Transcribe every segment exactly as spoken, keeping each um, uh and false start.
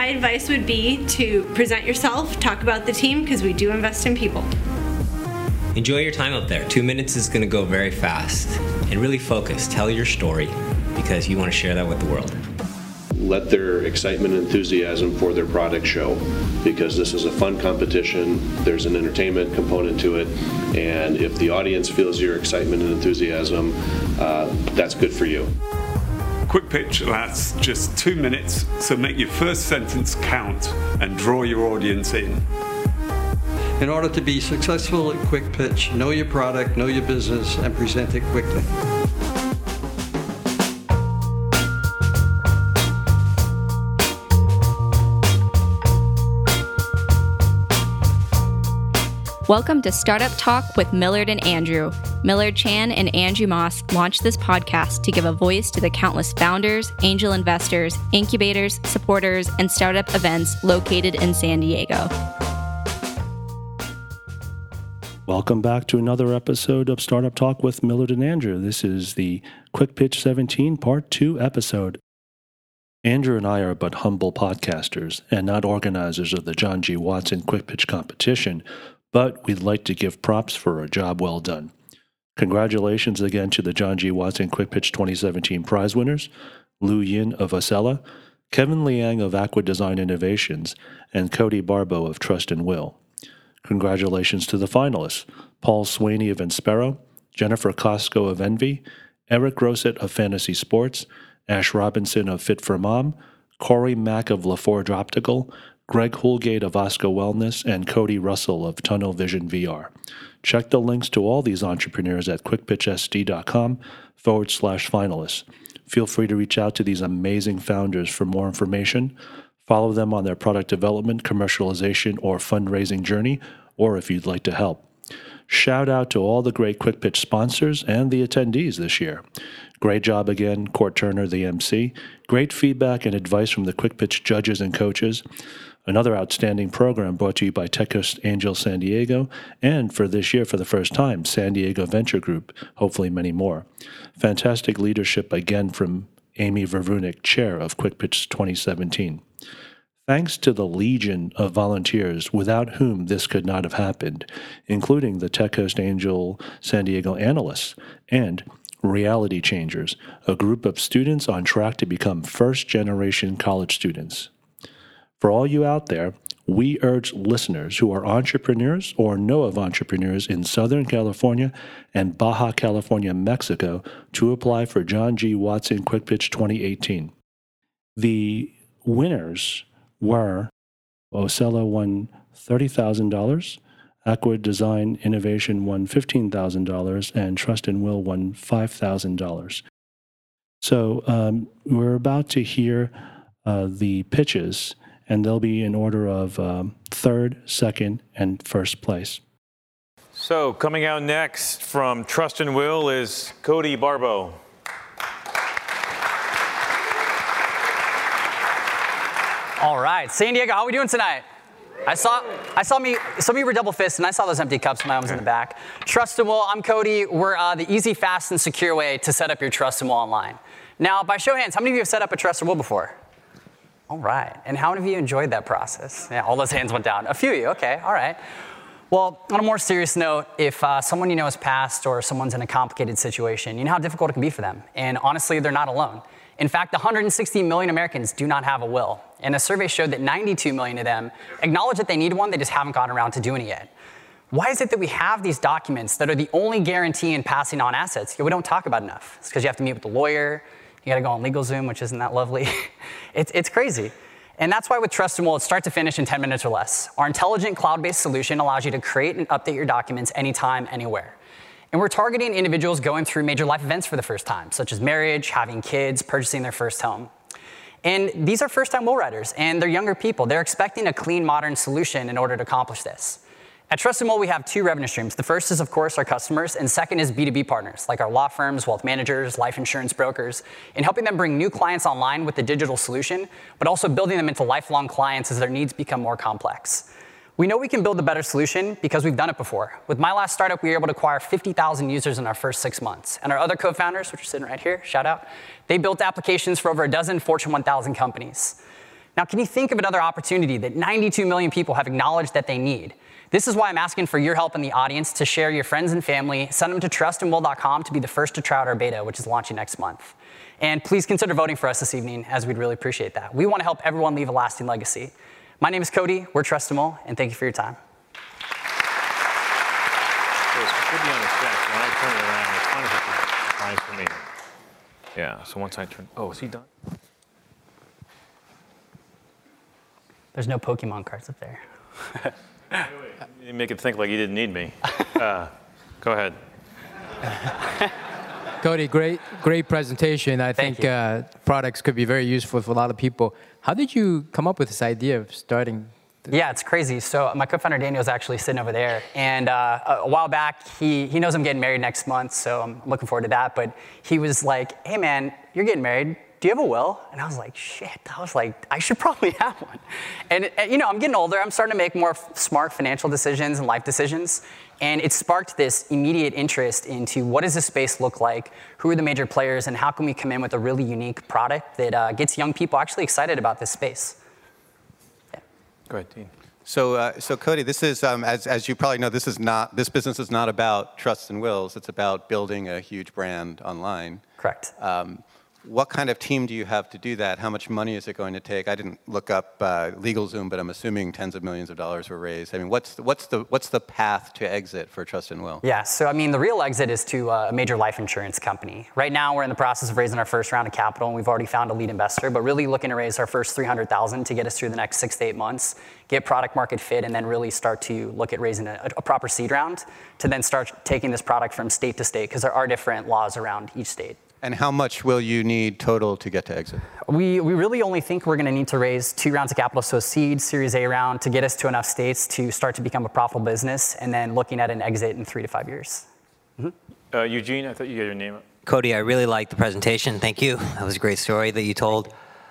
my advice would be to present yourself, talk about the team, because we do invest in people. Enjoy your time up there. Two minutes is going to go very fast. And really focus. Tell your story, because you want to share that with the world. Let their excitement and enthusiasm for their product show, because this is a fun competition. There's an entertainment component to it, and if the audience feels your excitement and enthusiasm, uh, that's good for you. Quick pitch lasts just two minutes, so make your first sentence count and draw your audience in. In order to be successful at Quick Pitch, know your product, know your business, and present it quickly. Welcome to Startup Talk with Millard and Andrew. Millard Chan and Andrew Moss launched this podcast to give a voice to the countless founders, angel investors, incubators, supporters, and startup events located in San Diego. Welcome back to another episode of Startup Talk with Millard and Andrew. This is the Quick Pitch seventeen Part two episode. Andrew and I are but humble podcasters and not organizers of the John G. Watson Quick Pitch competition, but we'd like to give props for a job well done. Congratulations again to the John G. Watson Quick Pitch twenty seventeen prize winners, Lou Yin of Acela, Kevin Liang of Aqua Design Innovations, and Cody Barbo of Trust and Will. Congratulations to the finalists, Paul Swaney of Inspero, Jennifer Costco of Envy, Eric Grosset of Fantasy Sports, Ash Robinson of Fit for Mom, Corey Mack of LaForge Optical, Greg Houlgate of Osco Wellness, and Cody Russell of Tunnel Vision V R. Check the links to all these entrepreneurs at quickpitchsd.com forward slash finalists. Feel free to reach out to these amazing founders for more information. Follow them on their product development, commercialization, or fundraising journey, or if you'd like to help. Shout out to all the great Quick Pitch sponsors and the attendees this year. Great job again, Court Turner, the M C. Great feedback and advice from the Quick Pitch judges and coaches. Another outstanding program brought to you by TechCoast Angel San Diego, and for this year, for the first time, San Diego Venture Group, hopefully many more. Fantastic leadership again from Amy Vervunik, chair of Quick Pitch twenty seventeen. Thanks to the legion of volunteers without whom this could not have happened, including the TechCoast Angel San Diego analysts and Reality Changers, a group of students on track to become first-generation college students. For all you out there, we urge listeners who are entrepreneurs or know of entrepreneurs in Southern California and Baja California, Mexico, to apply for John G. Watson Quick Pitch twenty eighteen. The winners were Acela won thirty thousand dollars, Aqua Design Innovation won fifteen thousand dollars, and Trust and Will won five thousand dollars. So um, we're about to hear uh, the pitches, and they'll be in order of um, third, second, and first place. So coming out next from Trust and Will is Cody Barbo. All right, San Diego, how are we doing tonight? I saw, I saw me, some of you were double fisted, and I saw those empty cups when I was in the back. Trust and Will, I'm Cody. We're uh, the easy, fast, and secure way to set up your Trust and Will online. Now, by show of hands, how many of you have set up a Trust and Will before? All right, and how many of you enjoyed that process? Yeah, all those hands went down. A few of you, okay, all right. Well, on a more serious note, if uh, someone you know has passed or someone's in a complicated situation, you know how difficult it can be for them. And honestly, they're not alone. In fact, one hundred sixty million Americans do not have a will. And a survey showed that ninety-two million of them acknowledge that they need one, they just haven't gotten around to doing it yet. Why is it that we have these documents that are the only guarantee in passing on assets, yet we don't talk about enough? It's because you have to meet with the lawyer, you gotta go on LegalZoom, which isn't that lovely. it's, it's crazy. And that's why with Trust and Will, it's start to finish in ten minutes or less. Our intelligent cloud-based solution allows you to create and update your documents anytime, anywhere. And we're targeting individuals going through major life events for the first time, such as marriage, having kids, purchasing their first home. And these are first-time will writers, and they're younger people. They're expecting a clean, modern solution in order to accomplish this. At Trust and Will, we have two revenue streams. The first is, of course, our customers, and second is B two B partners, like our law firms, wealth managers, life insurance brokers, in helping them bring new clients online with the digital solution, but also building them into lifelong clients as their needs become more complex. We know we can build a better solution because we've done it before. With my last startup, we were able to acquire fifty thousand users in our first six months. And our other co-founders, which are sitting right here, shout out, they built applications for over a dozen Fortune one thousand companies. Now, can you think of another opportunity that ninety-two million people have acknowledged that they need? This is why I'm asking for your help in the audience to share your friends and family, send them to trust and will dot com to be the first to try out our beta, which is launching next month. And please consider voting for us this evening, as we'd really appreciate that. We want to help everyone leave a lasting legacy. My name is Cody, we're Trust and Will, and thank you for your time. It should be on the stack. When I turn it around, it's fine if it's fine for me. Yeah, so once I turn, oh, is he done? There's no Pokemon cards up there. You make it think like you didn't need me. Uh, go ahead. Cody, great, great presentation. I think uh, products could be very useful for a lot of people. How did you come up with this idea of starting? Yeah, it's crazy. So my co-founder Daniel's actually sitting over there, and uh, a while back, he he knows I'm getting married next month, so I'm looking forward to that. But he was like, "Hey, man, you're getting married. Do you have a will?" And I was like, shit, I was like, I should probably have one. And, you know, I'm getting older. I'm starting to make more smart financial decisions and life decisions. And it sparked this immediate interest into what does this space look like? Who are the major players? And how can we come in with a really unique product that uh, gets young people actually excited about this space? Yeah. Go ahead, Dean. So, uh, so Cody, this is, um, as, as you probably know, this is not, this business is not about trusts and wills. It's about building a huge brand online. Correct. Um, What kind of team do you have to do that? How much money is it going to take? I didn't look up uh, LegalZoom, but I'm assuming tens of millions of dollars were raised. I mean, what's the, what's the what's the path to exit for Trust and Will? Yeah, so I mean, the real exit is to uh, a major life insurance company. Right now, we're in the process of raising our first round of capital, and we've already found a lead investor, but really looking to raise our first three hundred thousand dollars to get us through the next six to eight months, get product market fit, and then really start to look at raising a, a proper seed round to then start taking this product from state to state, because there are different laws around each state. And how much will you need total to get to exit? We, we really only think we're going to need to raise two rounds of capital, so a seed, Series A round, to get us to enough states to start to become a profitable business, and then looking at an exit in three to five years. Mm-hmm. uh, Eugene, I thought you got your name up. Cody, I really liked the presentation. Thank you. That was a great story that you told.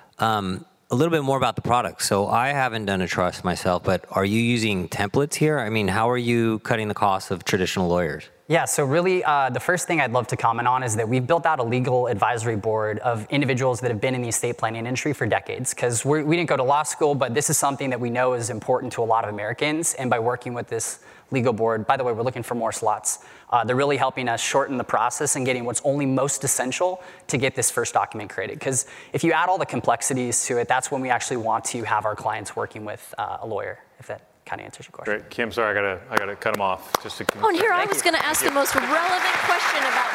Um, a little bit more about the product. So I haven't done a trust myself, but are you using templates here? I mean, how are you cutting the cost of traditional lawyers? Yeah, so really uh, the first thing I'd love to comment on is that we've built out a legal advisory board of individuals that have been in the estate planning industry for decades, because we didn't go to law school, but this is something that we know is important to a lot of Americans, and by working with this legal board, by the way, we're looking for more slots, uh, they're really helping us shorten the process and getting what's only most essential to get this first document created, because if you add all the complexities to it, that's when we actually want to have our clients working with uh, a lawyer, if that kind of answers your question. Great. Kim, sorry, I gotta, I gotta cut him off. Just to oh, and here I was going to ask the most relevant question about.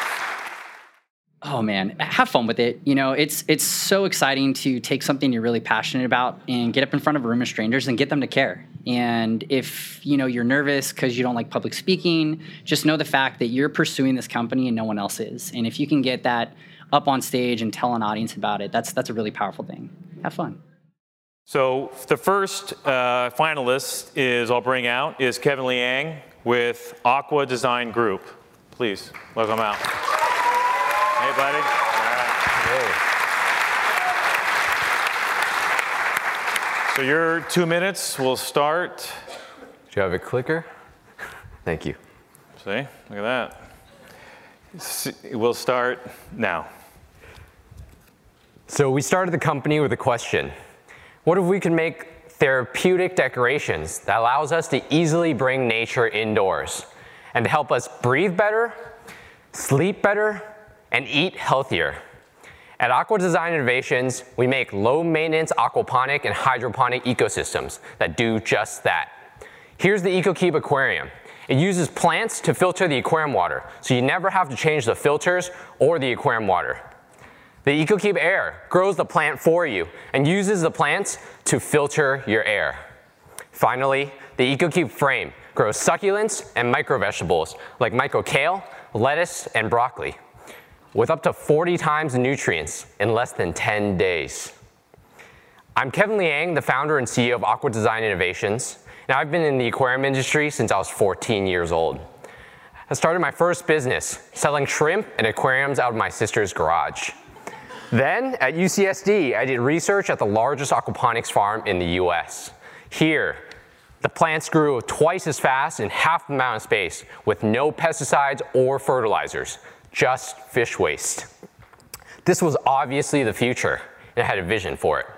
Oh man, have fun with it. You know, it's it's so exciting to take something you're really passionate about and get up in front of a room of strangers and get them to care. And if you know you're nervous because you don't like public speaking, just know the fact that you're pursuing this company and no one else is. And if you can get that up on stage and tell an audience about it, that's that's a really powerful thing. Have fun. So the first uh, finalist is I'll bring out is Kevin Liang with Aqua Design Group. Please welcome out. Hey, buddy. All right. Hey. So your two minutes will start. Do you have a clicker? Thank you. See, look at that. We'll start now. So we started the company with a question. What if we could make therapeutic decorations that allows us to easily bring nature indoors and to help us breathe better, sleep better, and eat healthier? At Aqua Design Innovations, we make low-maintenance aquaponic and hydroponic ecosystems that do just that. Here's the EcoCube aquarium. It uses plants to filter the aquarium water, so you never have to change the filters or the aquarium water. The EcoCube Air grows the plant for you and uses the plants to filter your air. Finally, the EcoCube Frame grows succulents and micro vegetables like micro kale, lettuce, and broccoli, with up to forty times the nutrients in less than ten days. I'm Kevin Liang, the founder and C E O of Aqua Design Innovations, and I've been in the aquarium industry since I was fourteen years old. I started my first business selling shrimp and aquariums out of my sister's garage. Then, at U C S D, I did research at the largest aquaponics farm in the U S. Here, the plants grew twice as fast in half the amount of space with no pesticides or fertilizers, just fish waste. This was obviously the future, and I had a vision for it.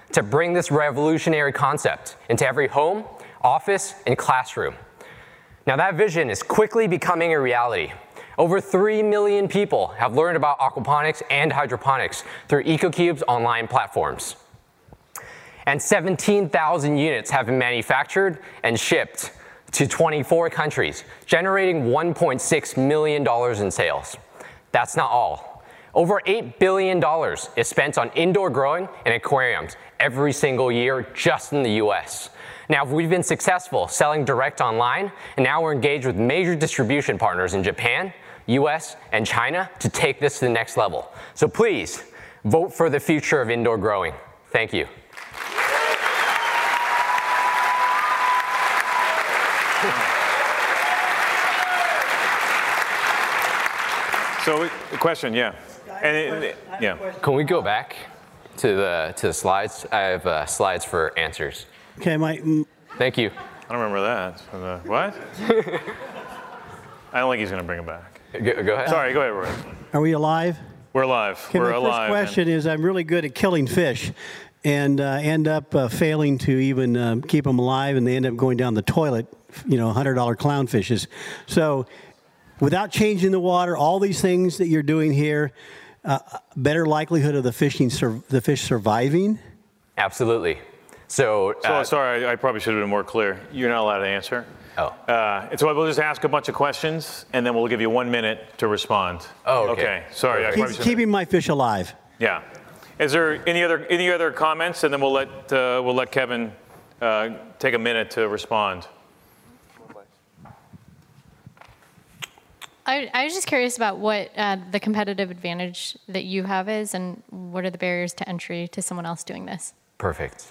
to bring this revolutionary concept into every home, office, and classroom. Now that vision is quickly becoming a reality. Over three million people have learned about aquaponics and hydroponics through EcoCube's online platforms. And seventeen thousand units have been manufactured and shipped to twenty-four countries, generating one point six million dollars in sales. That's not all. Over eight billion dollars is spent on indoor growing and aquariums every single year just in the U S. Now, we've been successful selling direct online, and now we're engaged with major distribution partners in Japan, U S, and China to take this to the next level. So please, vote for the future of indoor growing. Thank you. So, the question, yeah. And it, it, yeah. Can we go back to the to the slides? I have uh, slides for answers. Okay, my. Thank you. I don't remember that. Uh, what? I don't think he's going to bring it back. Go, go ahead. Sorry, go ahead, Roy. Are we alive? We're alive. Okay, We're my alive. first question is, I'm really good at killing fish, and uh, end up uh, failing to even uh, keep them alive, and they end up going down the toilet. You know, one hundred dollar clownfishes. So, without changing the water, all these things that you're doing here, uh, better likelihood of the fishing, sur- the fish surviving. Absolutely. So, so uh, sorry, I, I probably should have been more clear. You're not allowed to answer. Oh. Uh, and so we'll just ask a bunch of questions, and then we'll give you one minute to respond. Oh, okay. Okay. Sorry. I Keep, probably should have- keeping my fish alive. Yeah. Is there any other any other comments, and then we'll let uh, we'll let Kevin uh, take a minute to respond. I, I was just curious about what uh, the competitive advantage that you have is, and what are the barriers to entry to someone else doing this? Perfect.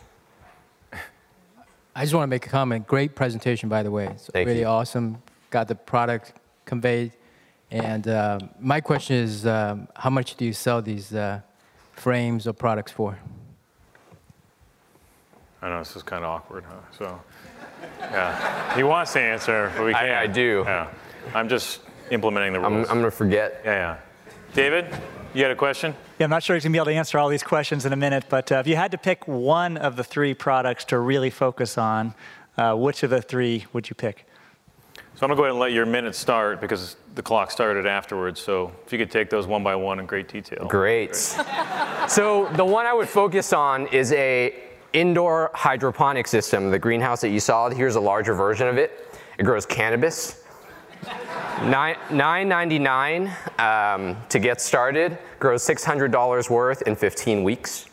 I just want to make a comment. Great presentation, by the way. It's Thank really you. awesome. Got the product conveyed. And uh, my question is, um, how much do you sell these uh, frames or products for? I know this is kind of awkward, huh? So, yeah, he wants to answer, but we can't. I, I do. Yeah, I'm just implementing the I'm, rules. I'm going to forget. Yeah, yeah. David, you had a question? Yeah, I'm not sure he's going to be able to answer all these questions in a minute, but uh, if you had to pick one of the three products to really focus on, uh, which of the three would you pick? So I'm going to go ahead and let your minute start because the clock started afterwards. So if you could take those one by one in great detail. Great. So the one I would focus on is a indoor hydroponic system. The greenhouse that you saw, here's a larger version of it. It grows cannabis. nine ninety-nine um, to get started, grows six hundred dollars worth in fifteen weeks.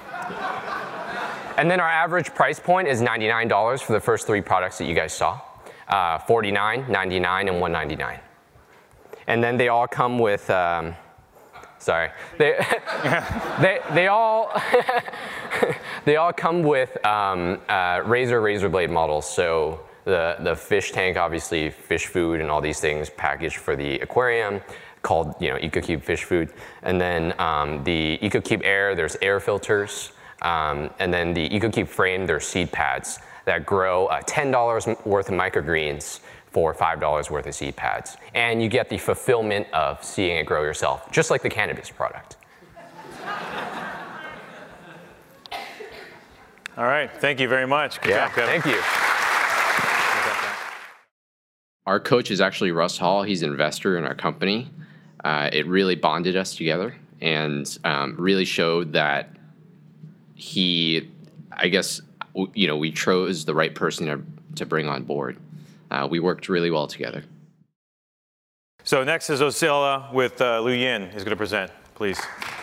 And then our average price point is ninety-nine dollars for the first three products that you guys saw. Uh, forty-nine, ninety-nine, and one ninety-nine. And then they all come with, um, sorry, they, they, they all they all come with um, uh, razor razor blade models. So the the fish tank, obviously fish food and all these things packaged for the aquarium, called you know EcoCube fish food. And then um, the EcoCube Air, there's air filters. Um, and then the EcoCube frame, there's seed pads that grow uh, ten dollars worth of microgreens for five dollars worth of seed pads. And you get the fulfillment of seeing it grow yourself, just like the cannabis product. All right, thank you very much. Good Yeah, job, Kevin. thank you. Our coach is actually Russ Hall. He's an investor in our company. Uh, it really bonded us together and um, really showed that he, I guess, w- you know, we chose the right person to, to bring on board. Uh, we worked really well together. So next is Osceola with uh, Lu Yin is going to present, please.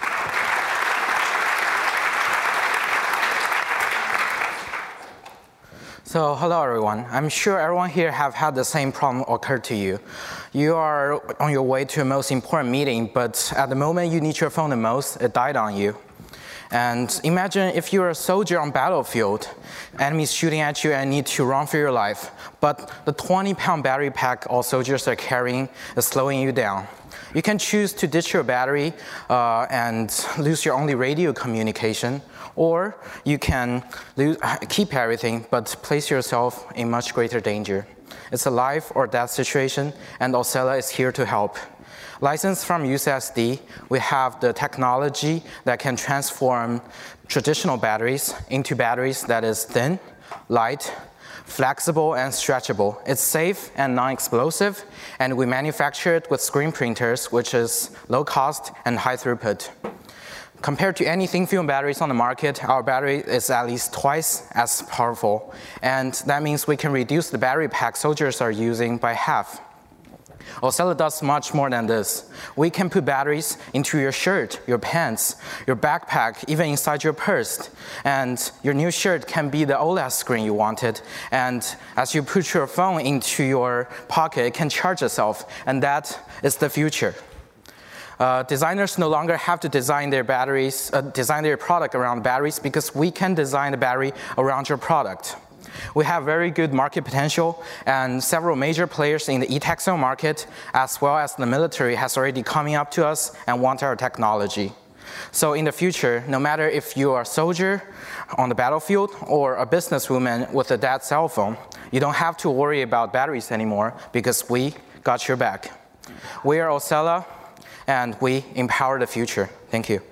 So hello everyone. I'm sure everyone here have had the same problem occur to you. You are on your way to a most important meeting, but at the moment you need your phone the most, it died on you. And imagine if you're a soldier on battlefield, enemies shooting at you and need to run for your life, but the twenty pound battery pack all soldiers are carrying is slowing you down. You can choose to ditch your battery uh, and lose your only radio communication, or you can lose, keep everything but place yourself in much greater danger. It's a life or death situation, and Osceola is here to help. Licensed from U C S D, we have the technology that can transform traditional batteries into batteries that is thin, light, flexible, and stretchable. It's safe and non-explosive, and we manufacture it with screen printers, which is low cost and high throughput. Compared to any thin film batteries on the market, our battery is at least twice as powerful, and that means we can reduce the battery pack soldiers are using by half. Ocela does much more than this. We can put batteries into your shirt, your pants, your backpack, even inside your purse. And your new shirt can be the OLED screen you wanted. And as you put your phone into your pocket, it can charge itself. And that is the future. Uh, designers no longer have to design their batteries, uh, design their product around batteries, because we can design the battery around your product. We have very good market potential, and several major players in the e-textile market, as well as the military, has already coming up to us and want our technology. So in the future, no matter if you are a soldier on the battlefield or a businesswoman with a dead cell phone, you don't have to worry about batteries anymore, because we got your back. We are Ocela, and we empower the future. Thank you.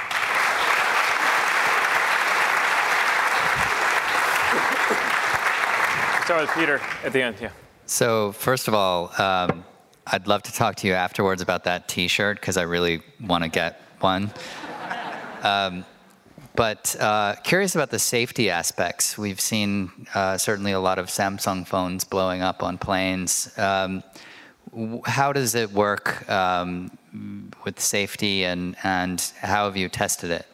Start with Peter at the end, yeah. So first of all, um, I'd love to talk to you afterwards about that T-shirt, because I really want to get one. Um, but uh, curious about the safety aspects. We've seen uh, certainly a lot of Samsung phones blowing up on planes. Um, how does it work um, with safety, and, and how have you tested it?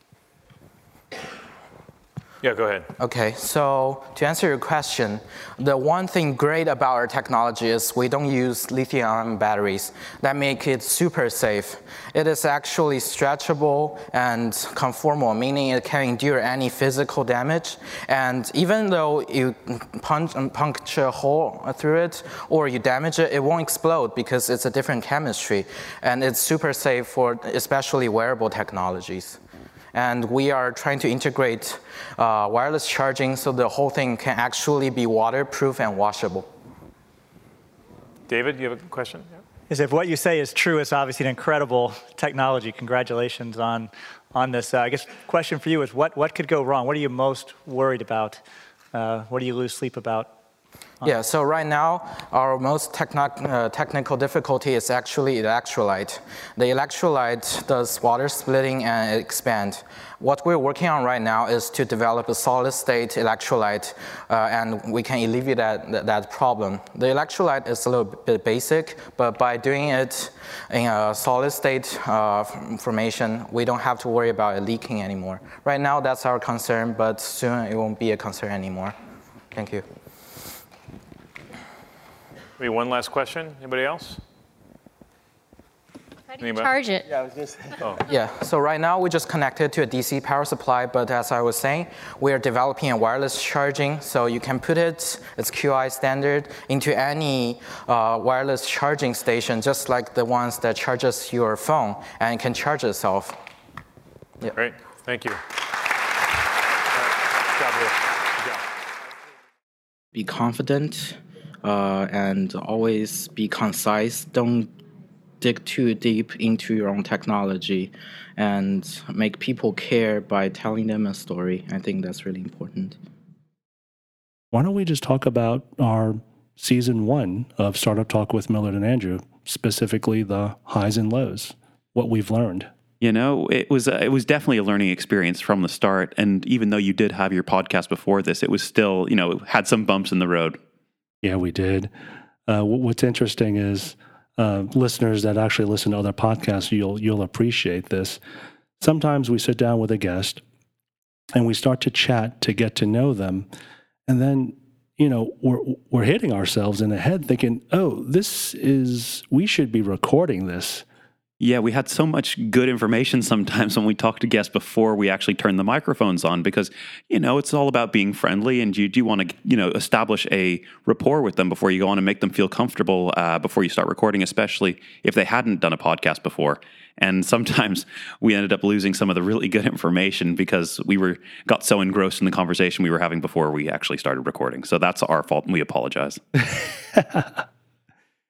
Yeah, go ahead. Okay, so to answer your question, the one thing great about our technology is we don't use lithium-ion batteries that make it super safe. It is actually stretchable and conformal, meaning it can endure any physical damage. And even though you punch, puncture a hole through it or you damage it, it won't explode because it's a different chemistry. And it's super safe for especially wearable technologies. And we are trying to integrate uh, wireless charging so the whole thing can actually be waterproof and washable. David, you have a question? Yeah. Is if what you say is true, it's obviously an incredible technology. Congratulations on, on this. Uh, I guess question for you is what, what could go wrong? What are you most worried about? Uh, what do you lose sleep about? Yeah, so right now, our most techno uh, technical difficulty is actually electrolyte. The electrolyte does water splitting and expand. What we're working on right now is to develop a solid-state electrolyte, uh, and we can alleviate that, that problem. The electrolyte is a little bit basic, but by doing it in a solid-state uh, formation, we don't have to worry about it leaking anymore. Right now, that's our concern, but soon it won't be a concern anymore. Thank you. Maybe one last question. Anybody else? How do you charge it? Yeah, I was just oh. Yeah, so right now we just connected to a D C power supply, but as I was saying, we are developing a wireless charging, so you can put it, it's Q I standard, into any uh, wireless charging station, just like the ones that charges your phone, and it can charge itself. Yeah. Great, thank you. Be confident. Uh, and always be concise. Don't dig too deep into your own technology, and make people care by telling them a story. I think that's really important. Why don't we just talk about our season one of Startup Talk with Millard and Andrew, specifically the highs and lows, what we've learned. You know, it was uh, it was definitely a learning experience from the start. And even though you did have your podcast before this, it was still, you know, had some bumps in the road. Yeah, we did. Uh, what's interesting is uh, listeners that actually listen to other podcasts, you'll you'll appreciate this. Sometimes we sit down with a guest and we start to chat to get to know them, and then you know we're we're hitting ourselves in the head, thinking, "Oh, this is we should be recording this." Yeah, we had so much good information sometimes when we talk to guests before we actually turn the microphones on, because, you know, it's all about being friendly, and you do want to, you know, establish a rapport with them before you go on and make them feel comfortable uh, before you start recording, especially if they hadn't done a podcast before. And sometimes we ended up losing some of the really good information because we were got so engrossed in the conversation we were having before we actually started recording. So that's our fault, and we apologize.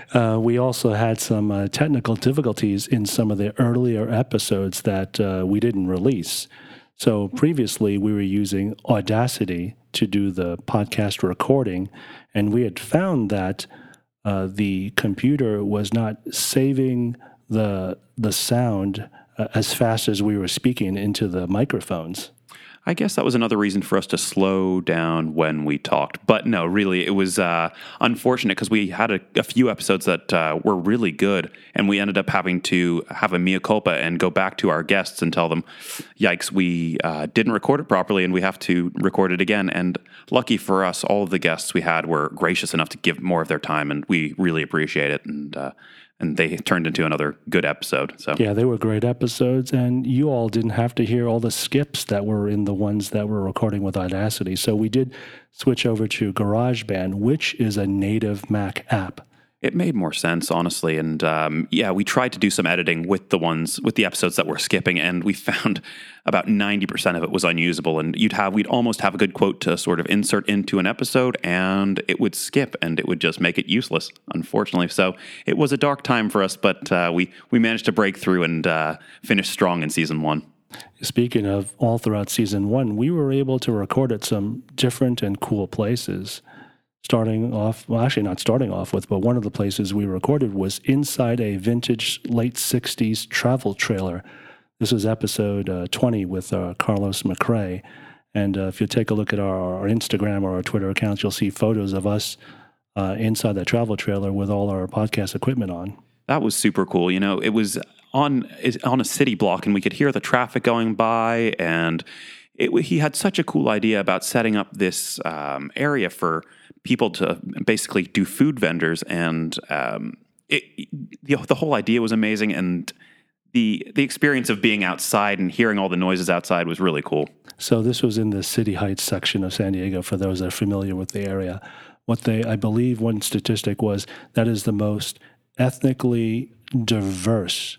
uh, we also had some uh, technical difficulties in some of the earlier episodes that uh, we didn't release. So previously, we were using Audacity to do the podcast recording, and we had found that uh, the computer was not saving the the sound uh, as fast as we were speaking into the microphones. I guess that was another reason for us to slow down when we talked. But no, really, it was uh, unfortunate because we had a, a few episodes that uh, were really good, and we ended up having to have a mea culpa and go back to our guests and tell them, yikes, we uh, didn't record it properly, and we have to record it again. And lucky for us, all of the guests we had were gracious enough to give more of their time, and we really appreciate it. And uh, And they turned into another good episode. So yeah, they were great episodes, and you all didn't have to hear all the skips that were in the ones that were recording with Audacity. So we did switch over to GarageBand, which is a native Mac app. It made more sense, honestly. And um, yeah, we tried to do some editing with the ones, with the episodes that we're skipping, and we found about ninety percent of it was unusable. And you'd have, we'd almost have a good quote to sort of insert into an episode, and it would skip, and it would just make it useless, unfortunately. So it was a dark time for us, but uh, we, we managed to break through and uh, finish strong in season one. Speaking of all throughout season one, we were able to record at some different and cool places. Starting off, well, actually not starting off with, but one of the places we recorded was inside a vintage late sixties travel trailer. This was episode uh, twenty with uh, Carlos McRae. And uh, if you take a look at our, our Instagram or our Twitter accounts, you'll see photos of us uh, inside that travel trailer with all our podcast equipment on. That was super cool. You know, it was on, on a city block, and we could hear the traffic going by, and it, he had such a cool idea about setting up this um, area for people to basically do food vendors, and um, it, the, the whole idea was amazing, and the the experience of being outside and hearing all the noises outside was really cool. So this was in the City Heights section of San Diego, for those that are familiar with the area. What they, I believe one statistic was that is the most ethnically diverse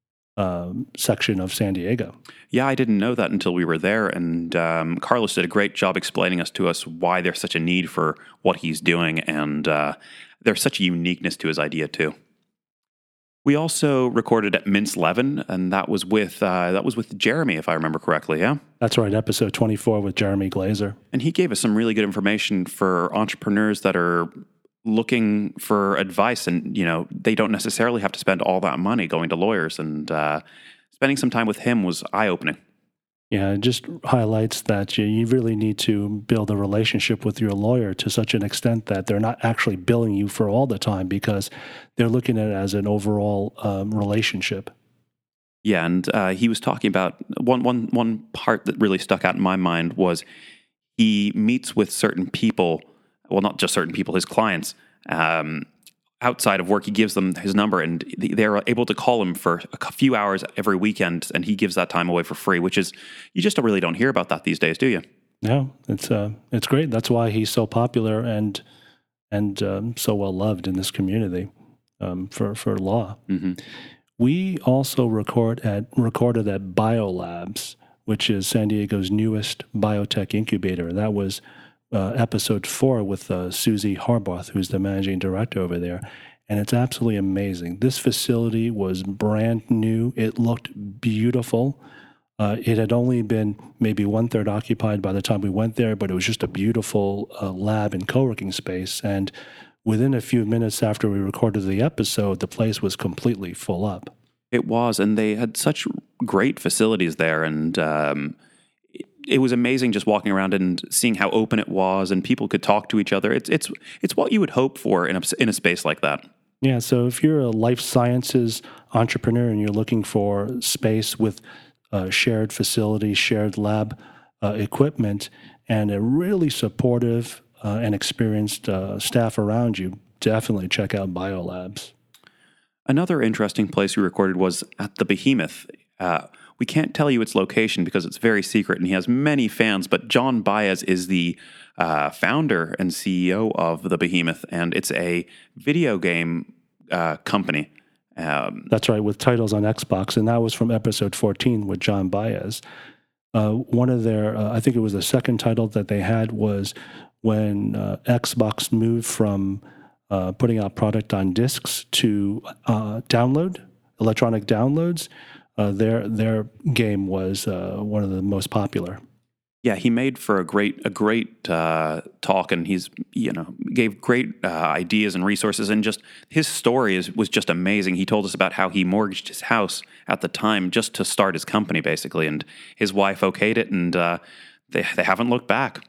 Um, section of San Diego. Yeah, I didn't know that until we were there, and um, Carlos did a great job explaining us to us why there's such a need for what he's doing, and uh, there's such a uniqueness to his idea too. We also recorded at Mintz Levin, and that was with uh, that was with Jeremy, if I remember correctly. Yeah, that's right. Episode twenty-four with Jeremy Glazer, and he gave us some really good information for entrepreneurs that are looking for advice, and you know, they don't necessarily have to spend all that money going to lawyers, and uh, spending some time with him was eye-opening. Yeah, it just highlights that you, you really need to build a relationship with your lawyer to such an extent that they're not actually billing you for all the time, because they're looking at it as an overall um, relationship. Yeah, and uh, he was talking about one, one, one part that really stuck out in my mind was he meets with certain people. Well, not just certain people, his clients, um, outside of work. He gives them his number, and they're able to call him for a few hours every weekend, and he gives that time away for free, which is, you just really don't hear about that these days, do you? Yeah, it's uh, it's great. That's why he's so popular and and um, so well loved in this community um, for, for law. Mm-hmm. We also record at recorded at BioLabs, which is San Diego's newest biotech incubator. That was Uh, episode four with uh, Susie Harbaugh, who's the managing director over there. And it's absolutely amazing. This facility was brand new. It looked beautiful. Uh, it had only been maybe one third occupied by the time we went there, but it was just a beautiful uh, lab and co-working space. And within a few minutes after we recorded the episode, the place was completely full up. It was, and they had such great facilities there, and um, it was amazing just walking around and seeing how open it was, and people could talk to each other. It's it's it's what you would hope for in a, in a space like that. Yeah, so if you're a life sciences entrepreneur and you're looking for space with uh, shared facilities, shared lab uh, equipment, and a really supportive uh, and experienced uh, staff around you, definitely check out BioLabs. Another interesting place we recorded was at the Behemoth. Uh, we can't tell you its location because it's very secret, and he has many fans, but John Baez is the uh, founder and C E O of the Behemoth, and it's a video game uh, company. Um, That's right, with titles on Xbox, and that was from episode fourteen with John Baez. Uh, one of their, uh, I think it was the second title that they had was when uh, Xbox moved from uh, putting out product on discs to uh, download, electronic downloads, uh, their their game was uh, one of the most popular. Yeah, he made for a great a great uh, talk, and he's you know gave great uh, ideas and resources, and just his story is was just amazing. He told us about how he mortgaged his house at the time just to start his company, basically, and his wife okayed it, and uh, they they haven't looked back.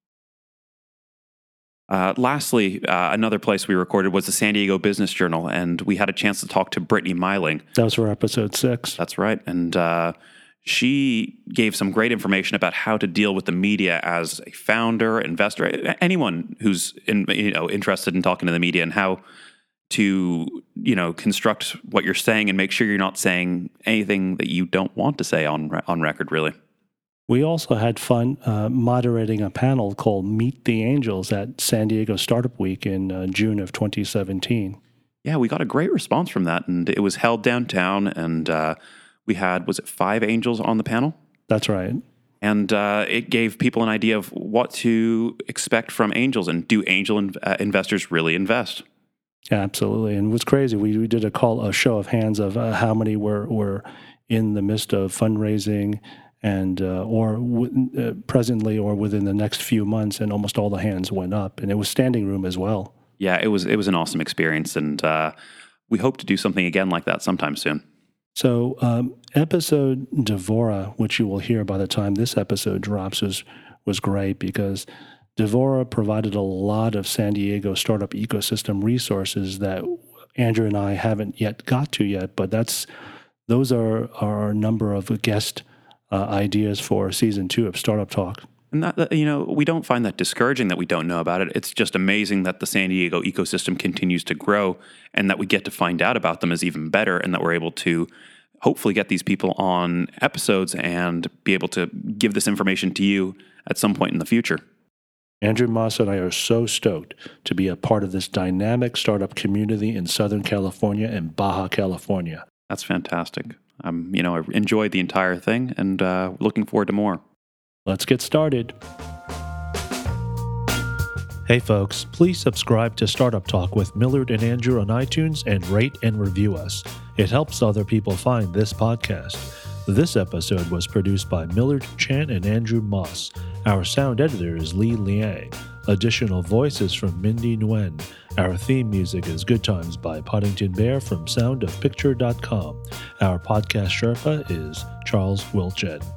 Uh, lastly, uh, another place we recorded was the San Diego Business Journal, and we had a chance to talk to Brittany Meiling. That was for episode six. That's right, and uh, she gave some great information about how to deal with the media as a founder, investor, anyone who's in, you know interested in talking to the media, and how to you know construct what you're saying and make sure you're not saying anything that you don't want to say on on record, really. We also had fun uh, moderating a panel called Meet the Angels at San Diego Startup Week in uh, June of twenty seventeen. Yeah, we got a great response from that, and it was held downtown, and uh, we had, was it five angels on the panel? That's right. And uh, it gave people an idea of what to expect from angels, and do angel in, uh, investors really invest? Yeah, absolutely. And what's crazy, we, we did a call, a show of hands of uh, how many were, were in the midst of fundraising and uh, or w- uh, presently or within the next few months, and almost all the hands went up, and it was standing room as well. Yeah, it was it was an awesome experience, and uh, we hope to do something again like that sometime soon. So um, episode Devora, which you will hear by the time this episode drops, was, was great because Devora provided a lot of San Diego startup ecosystem resources that Andrew and I haven't yet got to yet, but that's those are, are a number of guest Uh, ideas for season two of Startup Talk. And that, that, you know, we don't find that discouraging that we don't know about it. It's just amazing that the San Diego ecosystem continues to grow, and that we get to find out about them is even better, and that we're able to hopefully get these people on episodes and be able to give this information to you at some point in the future. Andrew Moss and I are so stoked to be a part of this dynamic startup community in Southern California and Baja California. That's fantastic. Um, you know, I enjoyed the entire thing, and uh, looking forward to more. Let's get started. Hey folks, please subscribe to Startup Talk with Millard and Andrew on iTunes and rate and review us. It helps other people find this podcast. This episode was produced by Millard Chan and Andrew Moss. Our sound editor is Lee Liang. Additional voices from Mindy Nguyen. Our theme music is Good Times by Poddington Bear from sound of picture dot com. Our podcast Sherpa is Charles Wilched.